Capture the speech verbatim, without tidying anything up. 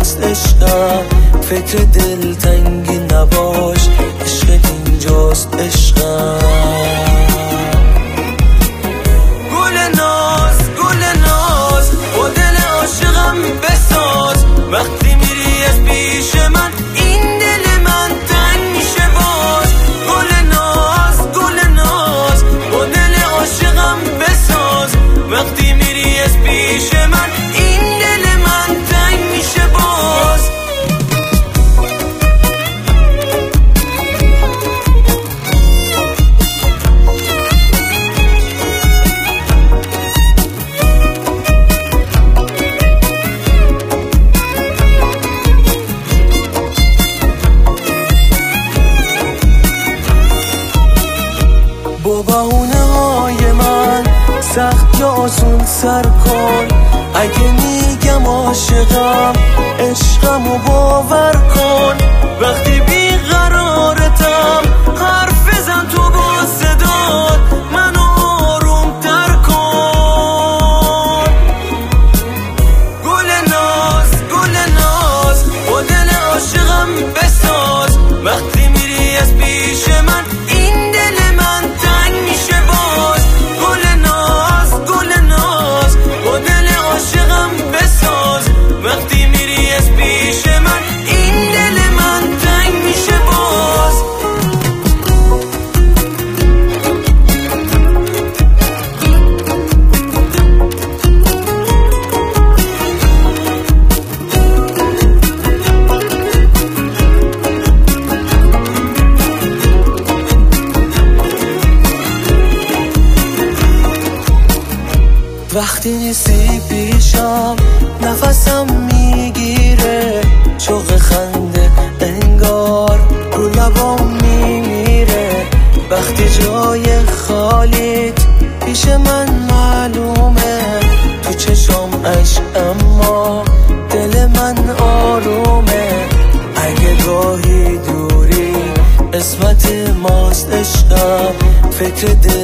ماست عشقم، فکر دلتنگی نباش، عشقت اینجاست عشقم. گل ناز گل ناز با دل عاشقم بساز، وقتی میری از پیش من این دل من تنگ میشه باز. گل ناز گل ناز با دل عاشقم بساز، وقتی میری از پیش من این دل من تنگ میشه باز. با بهونه های من سخت یا آسون سر کن، اگه میگم عاشقم عشقمو باور کن. وقتی بیقرارتم حرف بزن تو با صدات، منو آروم تر کن. گل ناز گل ناز با دل عاشقم بساز، وقتی میری از پیش من این دل من تنگ میشه باز. گل ناز گل ناز با دل عاشقم بساز، وقتی میری از پیش من این دل من تنگ میشه باز. وقتی نیستی پیشم نفسم میگیره، شوق خنده انگار رو لبام میمیره. وقتی جای خالیت پیش من معلومه، تو چشم عشق اما دل من آرومه. اگه گاهی دوری قسمت ماست عشقم، فکر دل